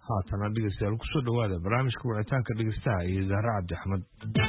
haatana dhegeystayaal ku soo dhawaada barnaamijka wicitaanka dhegeystaha iyo Zahra Cabdi Axmed.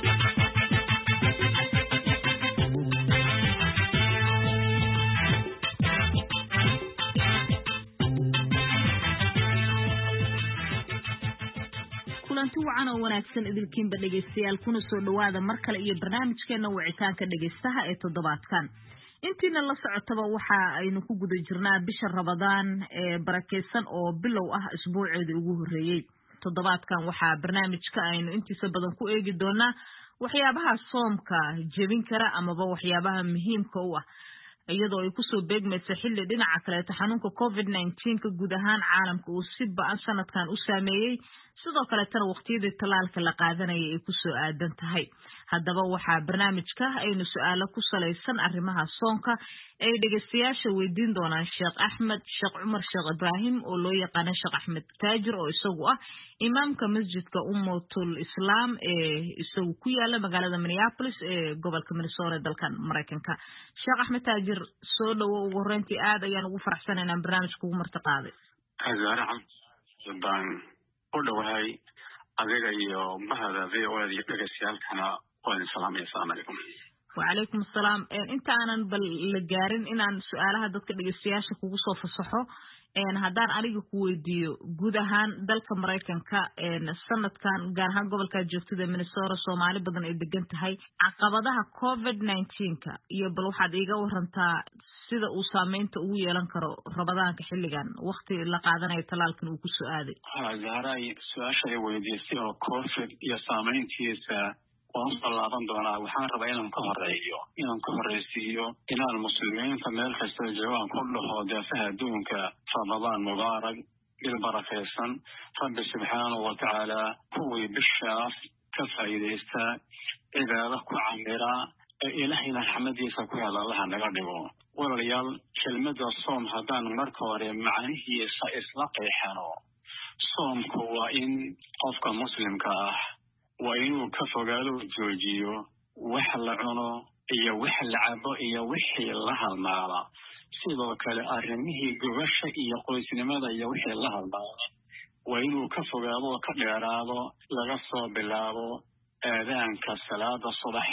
kulanti wacan oo wanaagsan idilkiinba dhegeystayaal kuna soo dhawaada mar kale iyo barnaamijkeena wicitaanka dhegeystaha ee toddobaadkan. intiina la socotaba waxa aynu ku guda jirnaa bisha Ramadaan ee barakeysan oo bilow ah isbuuceedii ugu horeeyay. toddobaadkan waxa barnaamijka aynu intiisa badan ku eegi doonaa waxyaabaha soomka jebin kara ama waxyaabaha muhiimka u ah iyadoo ay ku soo beegmaysa xilli dhinaca kale xanuunka COVID-19 ka guud ahaan caalamka uu si ba'an sanadkan u saameeyay sidoo kale tan waqtiyadii talaalka la qaadanayay ay ku soo aadan tahay. haddaba waxaa barnaamijka aynu su'aalo ku salaysan arrimaha soonka ay dhageystayaasha weydiin doonaan Sheekh Axmed Sheekh Umar Sheekh Ibrahim oo loo yaqaan Sheekh Axmed Taajir oo isagu ah imaamka masjidka Ummatul Islam ee isagu ku yaala magaalada Minneapolis ee gobolka Minnesota dalkan Mareykanka. Sheekh Axmed Taajir soo dhawo ugu horeyntii aad ayaan ugu faraxsanahay inaan barnaamijka ugu martaqaaday. ودوهاي أذيك يو بهذا في أولاد يدرسيال كنا وين سلام السلام عليكم. وعليكم السلام. أنت أنا بالجارين إن أنا سؤالها ضد الجسياش كوسو في الصحة. هدان أريج كويديو جودهان دلك مريكان السنة كان جارهان قبل كجوتة من الصورة الصومالي بدن إدجنت هاي عقبتها COVID-19 يبلو حديقة وهرنتا sida uu saameynta ugu yeelan karo Ramadaanka xilligan waqti la qaadanay talaalkan uu ku soo aaday. Zahray su'aasha weydiisay oo COVID iyo saameyntiisa waan laaban doonaa waxaan rabaa inaan ka horeysiyo inaan muslimiinta meel kasta joogaan ku dhaho daafaha adduunka Ramadaan mubaarak bil barakeysan Rabbi subhanahu wa ta'ala kuwii bishaas ka faa'iideysta cibaado ku camira ilaahayna xamadiisa ku hela Allah naga dhigo. walaalayaal kelmadda soom haddaan marka hore macnihiisa isla qeexano soomku waa in qofka muslimka ah waa inuu ka fogaado joojiyo wax la cuno iyo wax la cabo iyo wixii la halmaala sidoo kale arrimihii gubasha iyo qoysnimada iyo wixii la halmaala waa inuu ka fogaado ka dheeraado laga soo bilaabo aadaanka salaada subax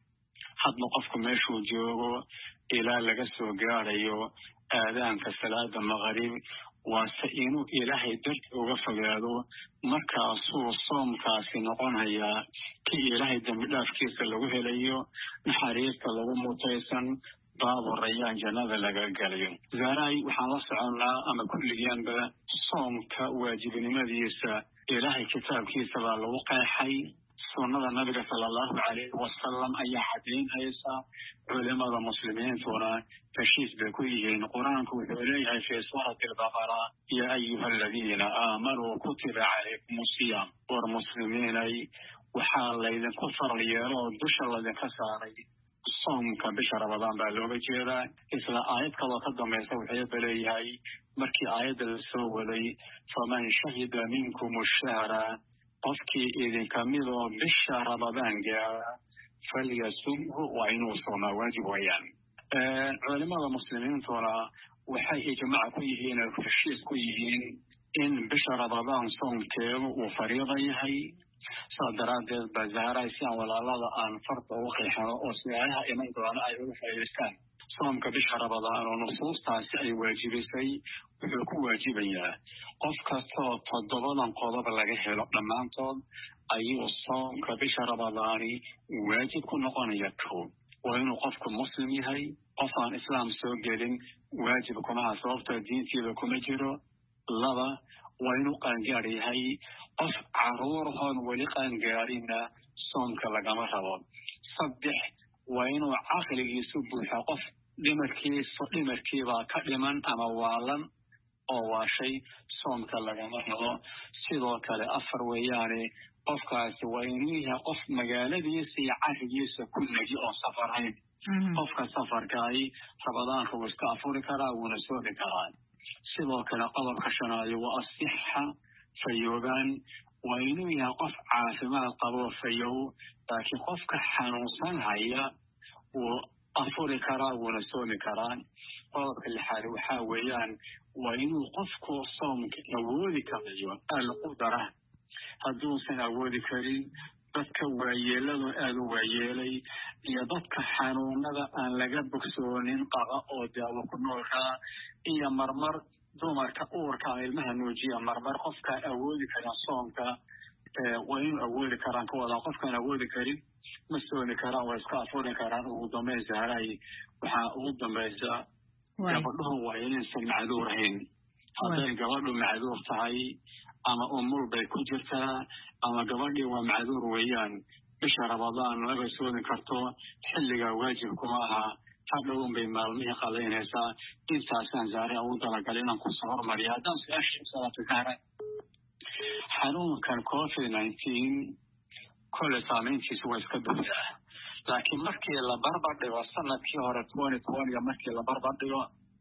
hadba qofku meeshuu joogo ilaa laga soo gaarayo aadaanka salaada maghrib waa inuu ilaahay darti uga fogaado markaasuu soomkaasi noqonayaa kii ilaahay dambi dhaafkiisa lagu helayo naxariista lagu mutaysan baabu rayaan jannada laga galayo. Zahray waxaan la soconaa ama kulligiinba soomka waajibnimadiisa ilaahay kitaabkiisa baa lagu qeexay sunnada nabiga sallallahu alayhi wasallam ayaa xadiinaysa culimada muslimiintuna tashiis bay ku yihiin quraanku wuxuu leeyahay fi suurati al-baqara ya ayyuha alladhina aamanu kutiba alaykumus siyam war muslimiinay waxaa laydinku farliyeero dusha laydinka saaray soomka bisha Ramadaan baa looga jeedaa isla aayad kale ka dambaysa wuxuu leeyahay markii aayadda la soo waday faman shahida minkum ash-shahra qofkii idinka mid oo bisha Ramadaan gaara falyasumhu wa inuu sooma waajib weeyaan. culimada muslimiintuna waxay ijmaac ku yihiin oo heshiis ku yihiin in bisha Ramadaan soomkeedu uu fariido yahay sadaraadeed bazaaray si aan walaalada aan farta u qeexano oo siyaalaha iman doona ay ugu faa'iideystaan soomka bisha Ramadaan oo nusuustaasi ay waajibisay wuxuu ku waajibayaa qof kastoo toddobadan qodob laga helo dhammaantood ayuu soomka bisha Ramadaani waajib ku noqonaya waa inuu qofku muslim yahay qof aan islaam soo gelin waajib kuma aha sababta diintiisa kuma jiro laba waa inuu qaangaar yahay qof caruur hoon weli qaangaarina soomka lagama rabo saddex waa inuu caqligiisu buuxa qof dhimarkiiba ka dhiman ama waalan oo waa shay soomka lagama rabo sidoo kale afar weeyaane qofkaasi waa inuu yahay qof magaaladiisa iyo carigiisa ku nagi oo safarayn qofka safarkaay Ramadaanka wuu iska afuri karaa wuuna soomi karaa sidoo kale qodobka shanaad waa asixa fayooban waa inuu yahay qof caafimaad qabo fayow laakiin qofka xanuunsan haya uu afuri karaa wuuna soomi karaa qodobka lixaad waxaa weeyaan waa inuu qofku soomka awoodi karayo alqudara hadduusan awoodi karin dadka waayeeladu aada u waayeelay iyo dadka xanuunada aan laga bogsoonin qaba oo daawo ku noolkaa iyo marmar dumarka uurka ilmaha nuujiya marmar qofka awoodi karaa soomka waa inuu awoodi karaan ka wadaa qofkaan awoodi karin ma soomi karaan waa iska afuri karaan ugu dambeyn saaray waxaa ugu dambaysa gabadhuhu waa inaysan macduur ahayn hadday gabadhu macduur tahay ama umul bay ku jirtaa ama gabadhii waa macduur weeyaan bisha Ramadaan laga soomi karto xilliga waajibkuma aha hadhow bay maalmihii qadaynaysaa intaasaan saaray ugu talagalay inaan ku soo hormariyo haddaan su-aasha salaata gaaray xanuunkan COVID-19 kole saamayntiisu waa iska buuxdaa laakiin markii la barbar dhigo sanadkii hore 2020 markii la barbar dhigo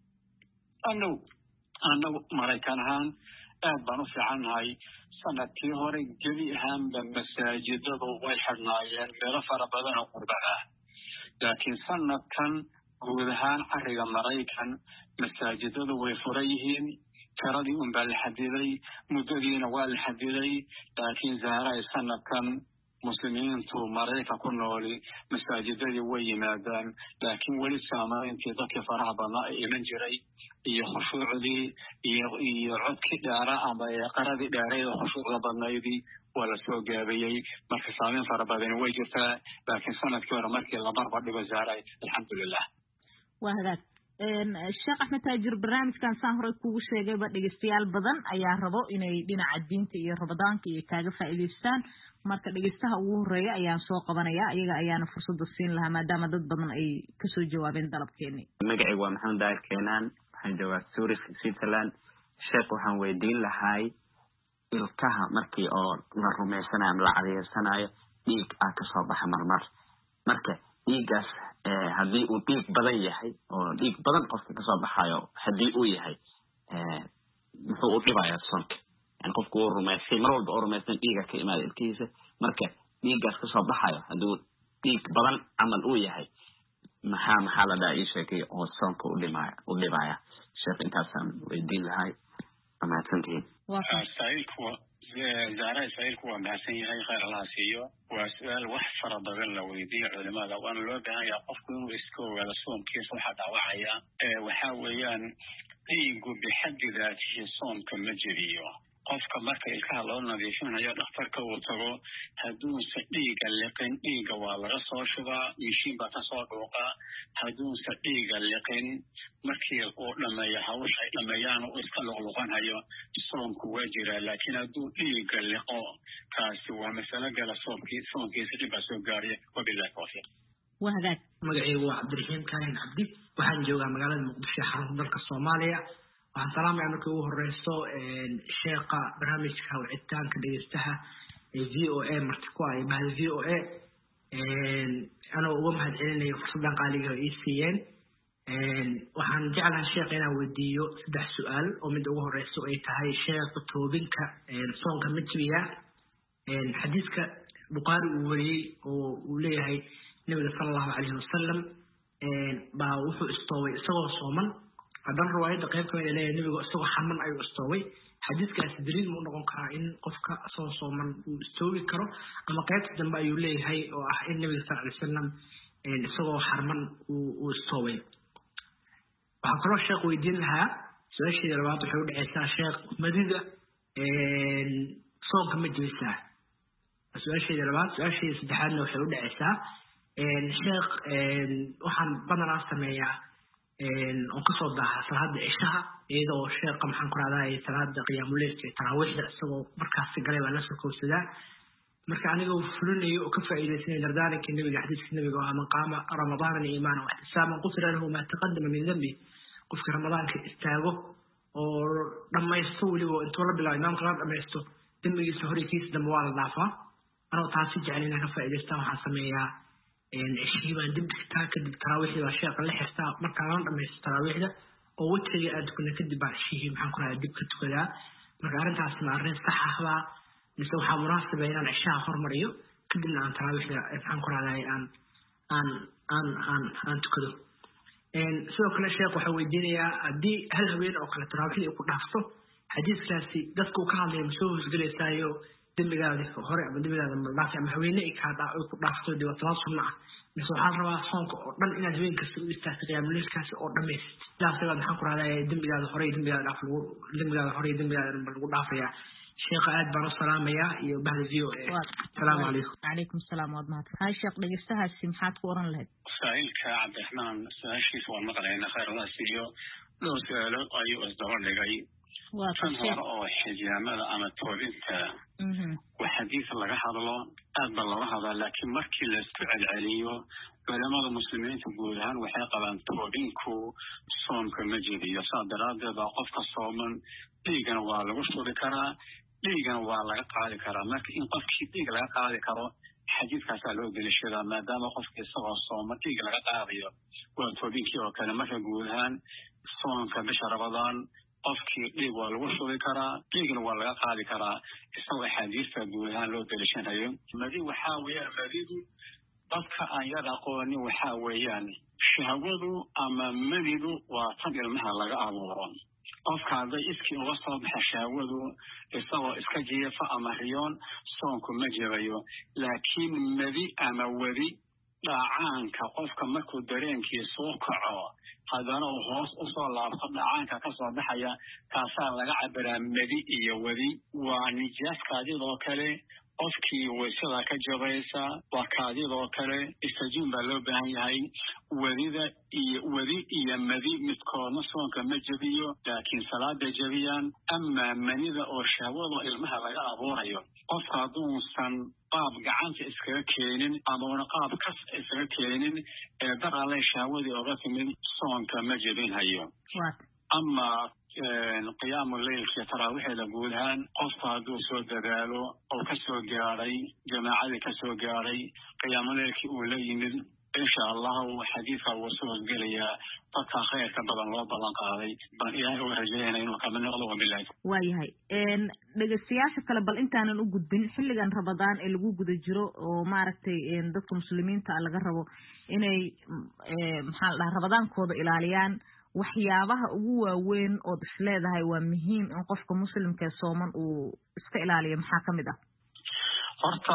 annagu Maraykan ahaan aad baan u fiicannahay sanadkii hore gebi ahaanba masaajidadu way xidhnaayeen meelo fara badan oo qurbad ah laakiin sanadkan guud ahaan cariga Maraykan masaajidadu way furan yihiin tiradii unbaa la xadiday muddadiina waa la xadiday laakiin zahray sanadkan muslimiintu Maraykan ku nooli masaajidadii way yimaadaan laakiin weli saamayntii dadkii faraha badnaa ay iman jiray iyo khushuucdii iyo codkii dheera ama qaradii dheereed oo khushuucda badnaydii waa la soo gaabiyey marka saamayn fara badan way jirtaa laakiin sanadkii hore markii la barbar dhigo zahray alxamdulillah waa hagaag Sheekh Axmed Taajir barnaamijkan saan hore kugu sheegayba dhegeystayaal badan ayaa rabo inay dhinaca diinta iyo Ramadaanka iyo kaaga faa'iideystaan marka dhegeystaha ugu horeeya ayaan soo qabanaya ayaga ayaana fursad siin lahaa maadaama dad badan ay ka soo jawaabeen dalabkeeni magacaygu waa Maxamed Daahir Keenan waxaan joogaa Zurich Switzerland sheekh waxaan weydiin lahay ilkaha markii oo la rumeysanayo la cadeysanayo dhiig ah ka soo baxa marmar marka dhiigaas haddii uu dhiig badan yahay oo dhiig badan qofka ka soo baxayo haddii uu yahay muxuu u dhibayaa soonka yani qofku uu rumeysay mar walba uu rumeysay dhiiga ka imaada ilkihiisa marka dhiigaas ka soo baxayo hadduu dhiig badan camal uu yahay maxaa la dhaha ii sheegay oo soonka u dhibaya sheekh intaasaan weydiin lahay mahadsantihiin سائلك ومحسن يهي خير الله سيو وسؤال وحفر بغل ويدي علماء وانا لو بها يقفكم ويسكو على صوم كيف واحد وعيا وحاويان ايقو بحد ذاته صوم كمجريو qofka marka ilkaha loo nadiifinayo dhakhtarka uu tago hadduunsa dhiiga liqin dhiiga waa laga soo shubaa mishiin baa ka soo dhuuqa hadduunsa dhiiga liqin markii uu dhameeyo hawsha dhameeyaan uu iska luqluqanayo soomku waa jiraa laakiin hadduu dhiiga liqo kaasi waa masalo gala soomkiisa dhib baa soo gaaraya wabillahi tawfiiq waa hagaag magacaygu waa Cabdiraxiim Kaahin Cabdi waxaan joogaa magaalada Muqdisho xarunta dalka Soomaaliya waxaan salaamay markii ugu horeyso sheekha barnaamijka wicitaanka dhegeystaha VOA marti ku ay bahal VOA ana ugu mahadcelinayo fursadan qaaliga oo ii siiyeen waxaan jeclahay sheekha inaan weydiiyo 3 su'aal oo mid ugu horeyso ay tahay sheekha toobinka soonka majriya xadiiska Bukhari uu wariyay oo uu leeyahay nabiga sallallahu alayhi wasallam baa wuxuu istoobay isagoo sooman haddana riwaayadda qayb ka mid ah leeyahay nabiga isagoo xaman ayuu istoobay xadiiskaasi daliil ma noqon karaa in qofka soo sooman uu istoobi karo ama qaybta dambe ayuu leeyahay oo ah in nabiga sallallahu alayhi wasallam isagoo xarman uu istoobay waxaan kaloo sheekh weydiin lahaa su-aashii labaad waxay u dhacaysaa sheekh madida soonka ma jebisaa su-aashii labaad su-aashii saddexaadna waxay u dhacaysaa sheekh waxaan badanaa sameeyaa oo kasoo daaha salaada cishaha iyadoo sheekha maxaan ku raadayay salaada qiyaamuleylka iyo taraawiixda isagoo markaasi galay baa la soo kowsadaa marka aniga fulinayo oo ka faa'iideysanay dardaaranka nabiga xadiiska nabiga oo man qaama ramadaana iimaanan wa ihtisaaban qufira lahu ma taqaddama min dhanbi qofka ramadaanka istaago oo dhamaysto weliba intuu la bilaabo imaamka la dhamaysto dambigiisa horeykiisa dambe waa la dhaafaa anoo taasi jecel inaan ka faa'iideystaan waxaan sameeyaa شيبان دب كتاكد التراويح ده شيء قل حستا مركان لما التراويح ده قوة اللي أدكنا كدب على الشيء محنكون دب كتكلا مركان تاسمع الرئيس صحها نسوي مناسبة بين العشاء آخر مريو كدنا عن تراويح ده محنكون على أن تكذب sidoo kale sheekh waxaa weydiinayaa haddii hal haween oo kale taraawixdii ay ku dhaafto xadiiskaasi dadka uu ka hadlaya ma soo hoosgelaysaayo dembigaadi hore ama dembigaada maldhaafi ama haweene ay ku dhaafto dee waa talaad sunna ah mise waxaan rabaa soonka oo dhan inaad haween kasta u istaagto qiyaamuleylkaasi oo dhammayst sidaas dabaad maxaan ku rahdaa dembigaada hore iyo dembigaada lagu dhaafayaa sheekha aad baan u salaamayaa iyo bahda v o a asalaamu calaykum. calaykum salaam waad mahadsan. hay sheekh dhegeystahaasi maxaad ku oran lahayd? saa'ilka cabdiraxmaan su-aashiisa waan maqlayna khayr allah siiyo dhowr su-aalood ayuu isdaba dhigay tan hore oo xijaamada ama toobinta wax xadiis laga hadlo aad ba looga hadlaa laakiin markii laisku celceliyo culamada muslimiinta guud ahaan waxay qabaan toobinku soomka ma jeediyo saa daraaddeed baa qofka sooman dhiigana waa lagu shubi karaa dhiigana waa laga qaadi karaa marka in qofkii dhiig laga qaadi karo xadiiskaasaa loo delishadaa maadaama qofka isagoo sooma dhiig laga qaadayo waa toobinkii oo kale marka guud ahaan soomka bisha rabadaan qofkii dhiig waa lagu shubi karaa dhiigna waa laga qaadi karaa isagoo axaadiista guud ahaan loo delishanayo madi waxaa weeyaan madidu dadka aan yar aqoonin waxaa weeyaan shahwadu ama madidu waa tan ilmaha laga abuuro qofka hadday iskii uga soo baxa shahwadu isagoo iska jiifa ama riyoon soonku ma jebayo laakiin madi ama wadi dhacaanka qofka markuu dareenkiisu kaco haddana uu hoos usoo laabto dhacaanka kasoo baxaya kaasaa laga cabiraa madi iyo wadi waa nijaas kaadidoo kale qofkii waysada ka jabaysa waa kaadidoo kale istajiin baa loo baahan yahay wadi iyo madi midkoodna soonka ma jebiyo laakiin salaada jebiyaan amaa manida oo shahwado ilmaha laga abuurayo qofka hadduusan qaab gacanta iskaga keenin amauna qaab kas iskaga keenin ee dar alle shahwadii oga timid soonka ma jebinhayo ama qiyaamu leylkii taraawiixeeda guud ahaan qofku hadduu soo dadaalo oo kasoo gaaray jamaacadii kasoo gaaray qiyaamu leylkii uu la yimid insha allahu xadiidka wuu soo hosgelayaa dadka khayrka badan loo ballan qaaday baan ilaahay uga rajeynaya inuu kamid noqdo wabilahi. waayahay dhegeystayaasha kale bal intaanan u gudbin xilligan rabadaan ee lagu guda jiro oo maaragtay dadka muslimiinta laga rabo inay maxaa la dhahaa rabadaankooda ilaaliyaan waxyaabaha ugu waaweyn ood is leedahay waa muhiim in qofka muslimka ee sooman uu iska ilaaliyo maxaa kamid ah? horta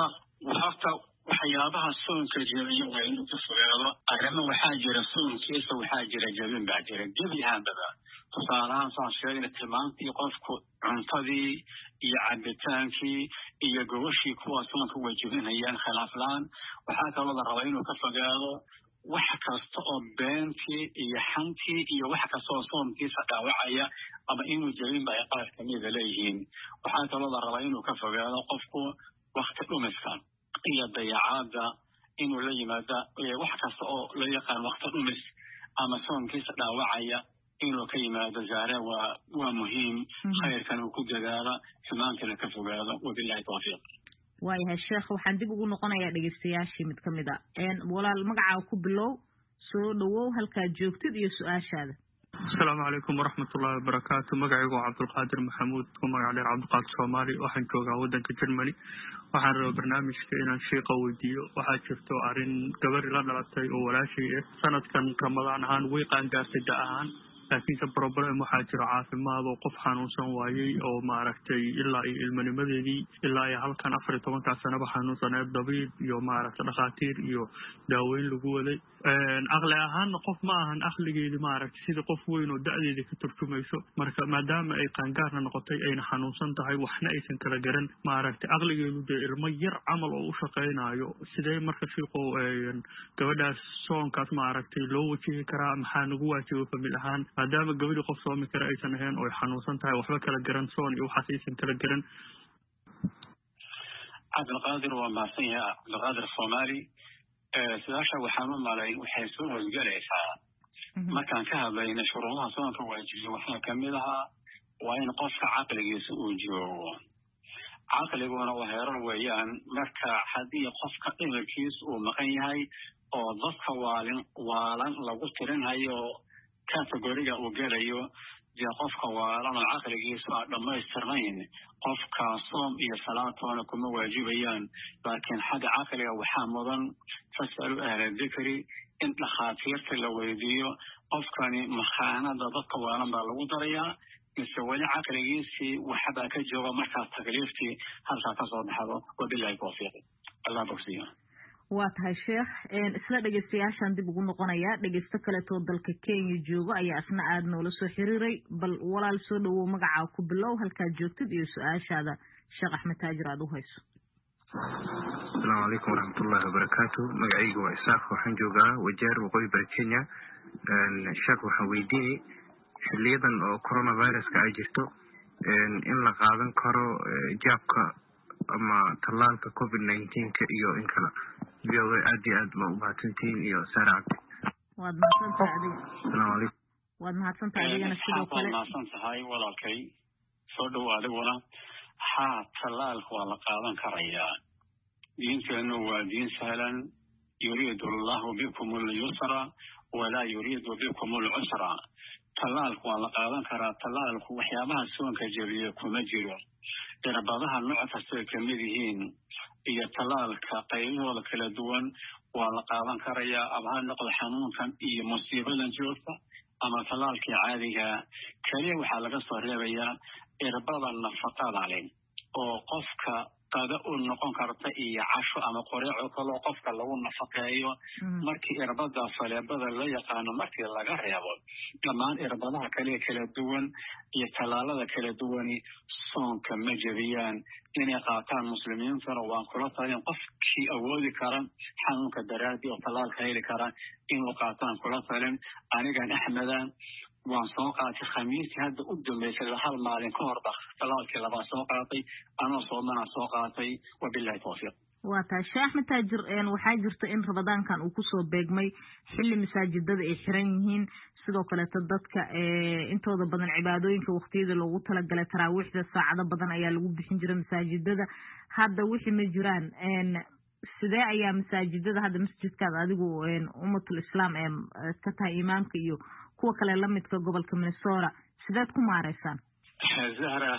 waxyaabaha soonka jebiyo waa inuu ka fogaado arrimo waxaa jira soonkiisa waxaa jira jebin baa jira jebi ahaanbaba tusaalahaan saan sheegna tilmaantii qofku cuntadii iyo cabitaankii iyo gogashii kuwa soonka way jebinayaan khilaaf la-aan waxaa kaloo la rabaa inuu ka fogaado wax kasta oo beentii iyo xantii iyo wax kasta oo soomkiisa dhaawacaya ama inuu jebinba ay qaar kamida leeyihiin waxaa kaloo la rabaa inuu ka fogaado qofku wakti dhumiska iyo dayacaada inuu la yimaada wax kasta oo la yaqaan wakti dhumis ama soomkiisa dhaawacaya inuu ka yimaado zaare waa muhiim khayrkan uu ku dadaalo xumaantana ka fogaado wabillahi tawfiiq. waayahay sheekh waxaan dib ugu noqonayaa dhegeystayaashii mid kamid a walaal magacaa ku bilow soo dhawow halkaad joogtid iyo su-aashaada. asalaamu calaykum waraxmatullahi wabarakaatu magacaygu waa cabdulqaadir maxamuud ku magac dheer cabdiqaadir soomaali waxaan joogaa waddanka Germany waxaan rabaa barnaamijka inaan sheekha weydiiyo waxaa jirto arrin gabadhi la dhalatay oo walaashay ah sanadkan ramadaan ahaan way qaangaartay da ahaan laakiinse problem waxaa jiro caafimaad oo qof xanuunsan waayey oo maaragtay ilaa iyo ilmanimadeedii ilaa iyo halkan 14 sanaba xanuunsaneed dabiib iyo maaragtay dhakhaatiir iyo daaweyn lagu waday aqli ahaanna qof ma ahan aqligeedii maaragtay sida qof weyn oo da'deeda ka turjumayso marka maadaama ay qaangaarna noqotay ayna xanuunsan tahay waxna aysan kala garan maaragtay aqligeedu dee ilmo yar camal oo u shaqaynayo sidee marka shiiqo gabadhaas soonkaas maaragtay loo wajihi karaa maxaa nagu waajibo famil ahaan maadaama gabadhi qof soomi kara aysan ahayn oo ay xanuunsan tahay waxba kala garan soon iyo waxaas aysan kala garan. cabdilqaadir waa mahadsan yahay cabdilqaadir soomaali su-aasha waxaan u malayn waxay soo hosgelaysaa markaan ka hadlayna shuruudaha soonka waajibiyo waxaa kamid ahaa waa in qofka caqligiisa uu joogo caqliguna waa heerar weeyaan marka haddii qofka dhimirkiisa uu maqan yahay oo dadka waalan lagu tirinhayo kategoriga uu gelayo dee qofka waalan oo caqligiisu aan dhammaystirnayn qofka soom iyo salaatoona kuma waajibayaan laakiin xagga caqliga waxaa mudan fasalu ahla dikri in dhakhaatiirta la weydiiyo qofkani makhaanada dadka waalan baa lagu darayaa mise weli caqligiisii waxbaa ka jooga markaas takliiftii halkaa ka soo baxdo wabilahi tawfiiq allah bogsiyo waa tahay sheekh isla dhegeystayaashaan dib ugu noqonayaa dhegeysto kaleetoo dalka Kenya joogo ayaa asna aad noola soo xiriiray bal walaal soo dhawow magacaa ku bilow halkaad joogtid iyo su-aashaada sheekh Axmed Taajir aad u hayso السلام عليكم ورحمة الله وبركاته مقعيق وإساق وحن جوغا وجار وقوي بركينيا الشاك وحويديني حليدا كورونا فيروس كأجرتو إن لقادن كورو جابك أما تلالك كوفيد 19 كإيو إنكلا بيوغي أدي أدما وباتنتين إيو سارعك واد محسن تعدي السلام عليكم واد محسن تعدي أنا سيدو كلا محسن تهاي ولا كي صدو وادي ولا ها تلالك ولا قادن كريا دينتنا ودين سهلا يريد الله بكم اليسر ولا يريد بكم العسر تلالك ولا قادن كرا تلالك وحيابها سوان كجبيكم مجرور إربادها النوع فاستوى كميدهين إيا تلالك قيل ولا كلا دوان ولا قادن كريا أبها نقل حنون كان إيا مصيبة لنجوفة أما تلالك عاديها كليه وحالة صريبيا إربادا النفقات عليه وقفك قد نقون كرتا إيا عشو أما قريعو كلو قفك لو نفقايو مركي إربادا فليبادا لا يقانو مركي لغا ريابو كمان إربادها كليه كلا دوان إيا تلالة كلا دواني صونك مجبيان إني قاطع المسلمين فروان كلتا ينقفكي أولي كران حنونك الدرادي وطلال خيلي كران إنو قاطع كلتا لن أنيقان أحمدان وان سوقاتي خميس هذا قدام ليس لحال مالين كهربا طلالك لبا سوقاتي أنا صومنا سوقاتي وبالله توفيق واتا شيخ متاجر waxaa jirta in Ramadaankan uu ku soo beegmay xilli masaajidada ay xiran yihiin sidoo kale dadka intooda badan cibaadooyinka waqtiyada loogu talagalay taraawiixda saacado badan ayaa lagu bixin jiray masaajidada hadda wixii ma jiraan sidee ayaa masaajidada hadda masjidkaada adigu ummatul islaam ka tahay imaamka iyo kuwa kale la midka gobolka Minnesota sidaad ku maareysaan Zahra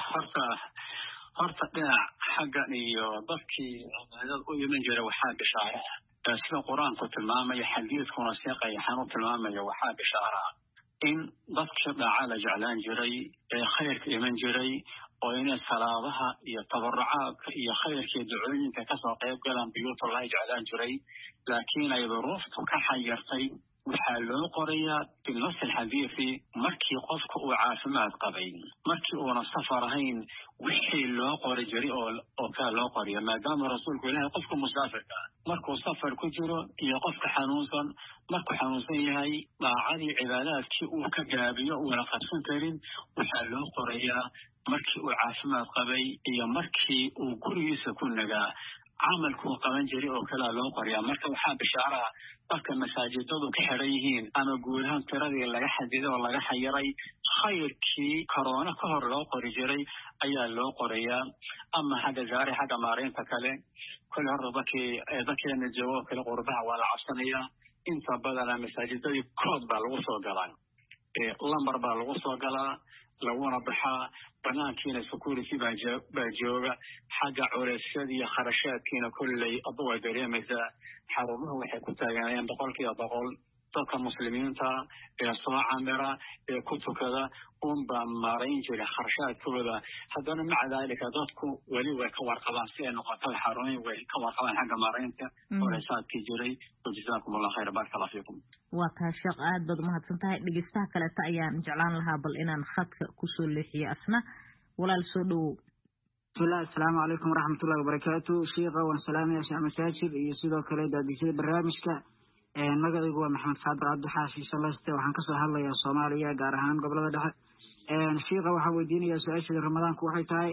horta dhinac xaggan iyo dadkii cibaadada u iman jiray waxaa bishaara sida quraanku tilmaamaya xadiiskuna seeqaya xanu tilmaamaya waxaa bishaara in dadkii dhaacada jeclaan jiray ee khayrka iman jiray oo inay salaadaha iyo tabarrucaadka iyo khayrka ducooyinka ka soo qayb galaan biyuutullahi jeclaan jiray laakiin ay duruuftu ka xayirtay waxaa loo qorayaa بالنص الحديثي markii qofku uu caafimaad qabay markii uuna safar ahayn wixii loo qori jiray oo ka loo qoriyo maadaama rasuulku ilaahay qofku musaafirka markuu safar ku jiro iyo qofka xanuunsan markuu xanuunsan yahay daacadii cibaadaadkii uu ka gaabiyo uuna qabsan karin waxaa loo qorayaa markii uu caafimaad qabay iyo markii uu gurigiisa ku nagaa camalku qaban jiray oo kala loo qoriyaa marka waxaa bishaara dadka masaajidadu ka xiran yihiin ama guulahan tiradii laga xadiday oo laga xayiray khayrkii corona ka hor loo qori jiray ayaa loo qorayaa ama xagga gaari xagga maareynta kale kulli hore dadkeena joogo kale qurbaha waa la cabsanayaa inta badan masaajidadii kood baa lagu soo galaa lambar baa lagu soo galaa laguna baxaa banaankiina security baa jooga xagga culeysyada iyo kharashaadkiina kulley aduu way dareemaysaa xarumahu waxay ku taaganayaan 100% dadka muslimiinta ee soo camira ee ku tukada unbaa maarayn jira kharashaadkooda haddana maca daalika dadku weli way ka warqabaan si ay noqoto xarumaha way ka warqabaan xagga maaraynta culeysaadkii jiray wajazaakumullahu khayr barakallahu fiikum waa tahay sheekh aad baad umahadsan tahay dhegeystaha kaleeta ayaan jeclaan lahaa bal inaan khadka kusoo leexiyo asna walaal soo dhawow bismillah assalaamu calaykum waraxmatullahi wabarakaatu sheekha waan salaamaya sheekh masaajid iyo sidoo kale daadisada barnaamijka magacaygu waa maxamed saabir cabdixaashi salaste waxaan kasoo hadlayaa Soomaaliya gaar ahaan gobolada dhexe sheekha waxaan weydiinayaa su-aashada ramadaanku waxay tahay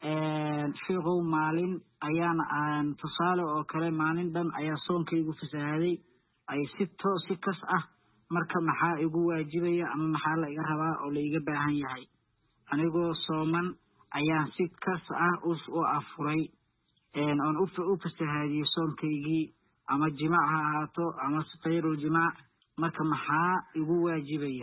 sheekhow maalin ayaan tusaale oo kale maalin dhan ayaa soonkaygu fasahaaday ay si kas ah marka maxaa igu waajibaya ama maxaa la iga rabaa oo la iga baahan yahay anigoo sooman ayaan si kas ah u afuray oon u fasahaadiyey soonkaygii ama jimaac ha ahaato ama qayrul jimaac marka maxaa igu waajibaya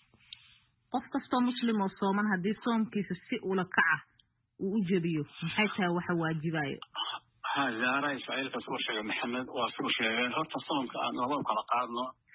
qof kastoo muslim oo sooman haddii soomkiisa si ula kaca uu u jebiyo maxay tahay waxa waajibayo زهراء إسماعيل كسور شيء محمد وسور شيء هرت صوم كأن الله كلا قادنا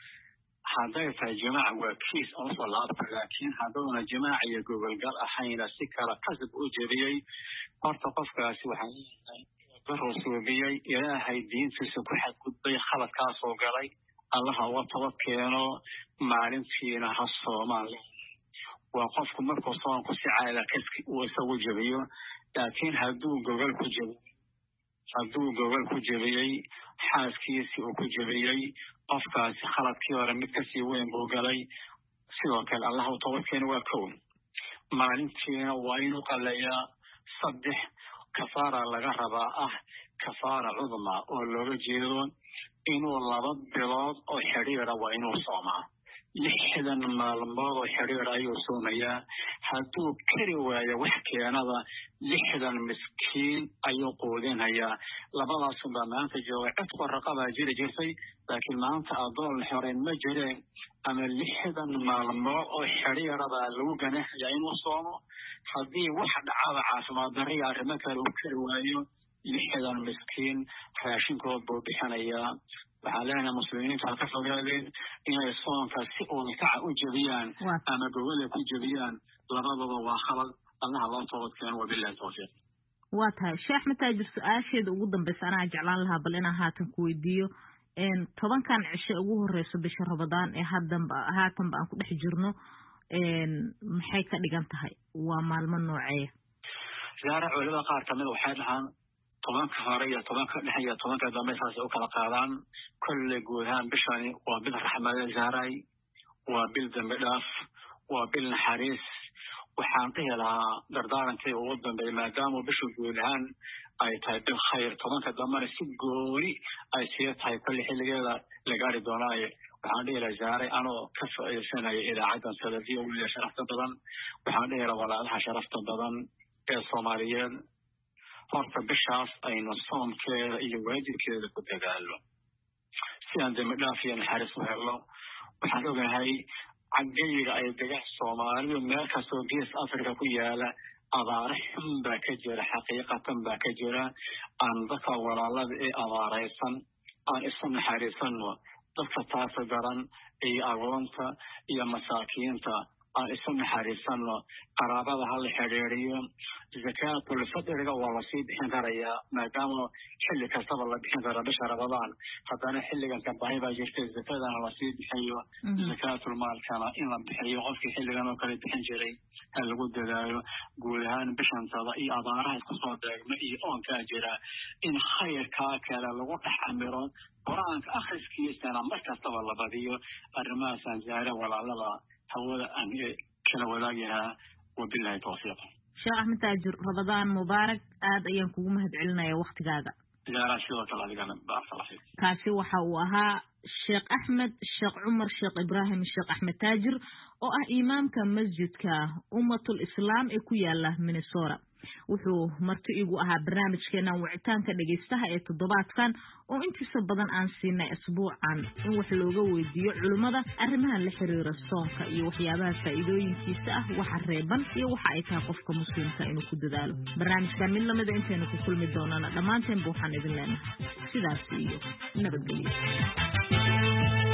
hadday tahay jimaaca waa kiis oo soo laabta laakiin hadduuna jimaaca iyo gogolgal ahayna si kala kasab u jebiyey horta qofkaasi waxaa garosuubiyey ilaahay diintiisa ku xadgudbay khaladkaasoo galay allaha uga toobad keeno maalintiina ha soomaan waa qofku markuu soonku si caada kaski uu isagu jebiyo laakiin hadduu gogol ku jebiyey xaaskiisii uu ku jebiyey qofkaasi khaladkii hore mid kasii weyn buu galay sidoo kale allaha u toobad keeno waa kow maalintiina waa inuu qalayaa 3 kafaara laga rabaa kafaara cudma oo looga jeedo inuu 2 bilood oo xiriira waa inuu soomaa 60 maalmood oo xiriir ayuu soomayaa hadduu kari waayo wax keenada 60 miskiin ayuu quudinayaa labadaas baa maanta jooga cid qorqaba jirtay laakiin maanta adoon xoreen ma jireen ama 60 maalmood oo xiriira lagu ganaxaya inuu soomo haddii wax dhacaba caafimaad darro iyo arrimo kale uu kari waayo 60 miskiin raashinkood buu bixinayaa waxaa leenahay muslimiinta halka fogaadeen inay soonka si ulkaca u jebiyaan ama gogole ku jebiyaan labadaba waa khalad allaha loo toobad keeno wabillahi tawfiiq waa tahay sheekh Axmed Taajir su-aasheeda ugu dambaysa anaa jeclaan lahaa bal inaan haatan ku weydiiyo 10kan cisho ugu horeyso bisha Ramadaan ee haatanba aan ku dhex jirno maxay ka dhigan tahay waa maalmo noocee zaara culimada qaar kamid waxay dhahaan 10ka hore iyo 10ka dhexe iyo 10ka dambe saas u kala qaadaan kulli guud ahaan bishani waa bil raxmad zaaray waa bil dambe dhaaf waa bil naxariis waxaan dhihi lahaa dardaarankii ugu dambeeyay maadaama bishu guud ahaan ay tahay bil khayr 10ka dambe si gooni ay sii tahay kulli xilligeeda la gaari doonaayo waxaan dhihi lahaa zaaray anoo ka faa'iideysanaya idaacadan salafiya weliya sharafta badan waxaan dhihi lahaa walaalaha sharafta badan ee Soomaaliyeed horta bishaas aynu soomkeeda iyo waajibkeeda ku dadaalo si aan dami dhaaf iyo naxariis u helno waxaan ogahay cagayga ay degaan Soomaalidu meel kastoo gees Afrika ku yaala abaare xun baa ka jira xaqiiqatan baa ka jira aan dadka walaalada ee abaaraysan aan isu naxariisano dadka taas garan iyo agoonta iyo masaakiinta aan isu naxariisano qaraabada hal xiriiriyo zakaatul fidriga waa la sii bixin karayaa maadaama xilli kastaba la bixin karo bisha Ramadaan haddana xilligan ka baahi baa jirtay zakadana la sii bixiyo zakaatul maalkana in la bixiyo qofkii xilligan oo kale bixin jiray hal lagu dadaalo guud ahaan bishantada iyo abaaraha isku soo deegma iyo oonka jira in khayrka kale lagu dhaxamiro quraanka akhriskiisana markastaba la badiyo arrimahaas aan zaara walaalada hawada aan kala wadaagayaa wabillahi tawfiiq sheekh Axmed Taajir Ramadaan mubaarak aad ayaan kugu mahadcelinayaa waqtigaaga zaara sidoo kale adigana barakallahu fiik kaasi waxa uu ahaa sheekh Axmed sheekh Cumar sheekh Ibrahim sheekh Axmed Taajir oo ah imaamka masjidka Ummatul Islaam ee ku yaala Minnesota wuxuu marti igu ahaa barnaamijkeena wicitaanka dhageystaha ee toddobaadkan oo intiisa badan aan siinay asbuucan in wax looga weydiiyo culimada arrimaha la xiriira soonka iyo waxyaabaha faa'iidooyinkiisa ah waxa reeban iyo waxa ay tahay qofka muslimka inuu ku dadaalo barnaamijkan mid lamid ah intaynu ku kulmi doonana dhammaanteen waxaan idin leenahay sidaas iyo nabadgelyo